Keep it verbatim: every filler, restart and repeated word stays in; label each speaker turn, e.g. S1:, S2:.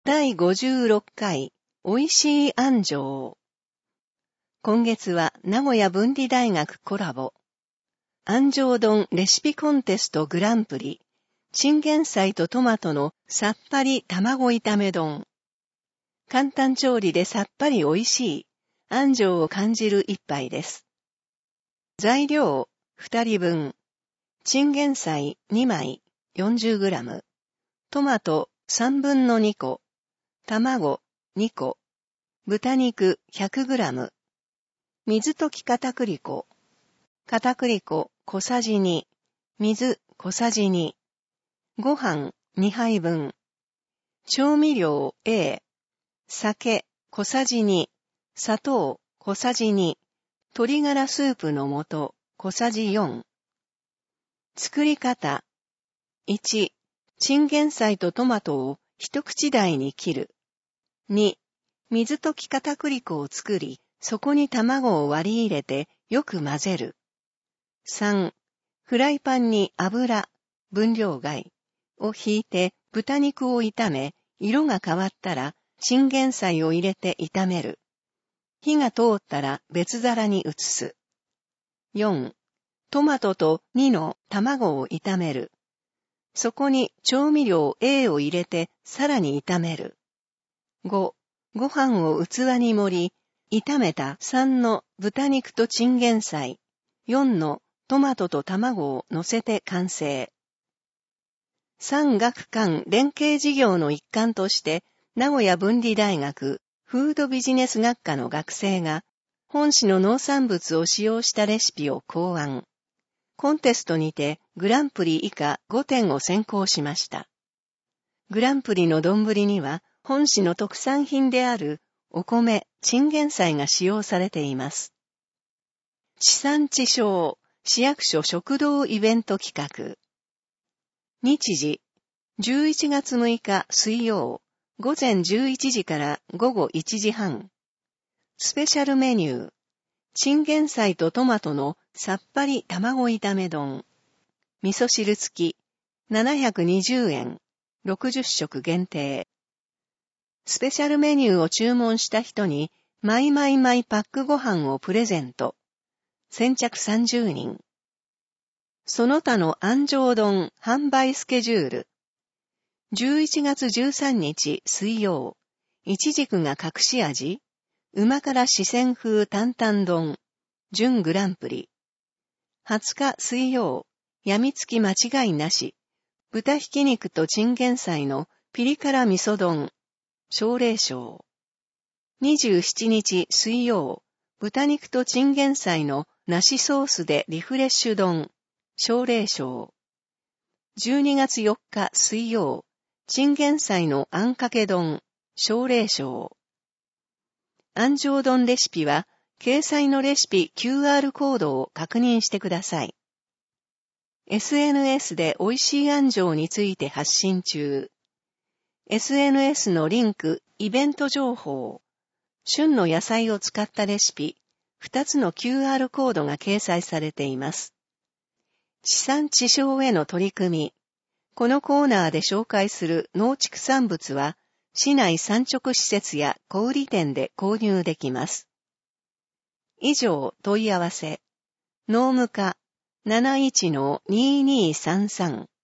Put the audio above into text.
S1: だいごじゅうろっかい、おいしい安城。今月は名古屋文理大学コラボ。安城丼レシピコンテストグランプリ。チンゲン菜とトマトのさっぱり卵炒め丼。簡単調理でさっぱりおいしい、安城を感じる一杯です。材料、ふたりぶん。チンゲン菜にまい、よんじゅうグラム。トマトさんぶんのにこ。卵にこ。豚肉ひゃくグラム。水溶き片栗粉。片栗粉小さじに。水小さじに。ご飯にはいぶん。調味料 A。酒小さじに。砂糖小さじに。鶏ガラスープの素小さじよん。作り方。いち、チンゲン菜とトマトを一口大に切る。に、水溶き片栗粉を作り、そこに卵を割り入れてよく混ぜる。さん、フライパンに油、分量外をひいて豚肉を炒め、色が変わったらチンゲン菜を入れて炒める。火が通ったら別皿に移す。よん、トマトとにの卵を炒める。そこに調味料 A を入れてさらに炒める。ご、ご飯を器に盛り、炒めたさんの豚肉とチンゲン菜、よんのトマトと卵を乗せて完成。産学官連携事業の一環として、名古屋文理大学フードビジネス学科の学生が、本市の農産物を使用したレシピを考案。コンテストにてグランプリ以下ごてんを選考しました。グランプリの丼には、本市の特産品であるお米、チンゲン菜が使用されています。地産地消、市役所食堂イベント企画。日時、じゅういちがつむいか水曜、午前じゅういちじから午後いちじはん。スペシャルメニュー、チンゲン菜とトマトのさっぱり卵炒め丼。味噌汁付き、ななひゃくにじゅうえん、ろくじゅっしょく限定。スペシャルメニューを注文した人に、マイマイマイパックご飯をプレゼント。先着さんじゅうにん。その他の安城丼販売スケジュール。じゅういちがつじゅうさんにち水曜。いちじくが隠し味。旨辛四川風担々丼。準グランプリ。はつか水曜。やみつき間違いなし。豚ひき肉とチンゲン菜のピリ辛味噌丼。奨励賞。にじゅうしちにち水曜。豚肉とチンゲン菜の梨ソースでリフレッシュ丼。奨励賞。じゅうにがつよっか水曜。チンゲン菜のあんかけ丼。奨励賞。安城丼レシピは、掲載のレシピ キューアール コードを確認してください。エスエヌエス で美味しい安城について発信中。エスエヌエス のリンク、イベント情報、旬の野菜を使ったレシピ、ふたつの キューアール コードが掲載されています。地産地消への取り組み。このコーナーで紹介する農畜産物は、市内産直施設や小売店で購入できます。以上、問い合わせ。農務課 なないちのにーにーさんさん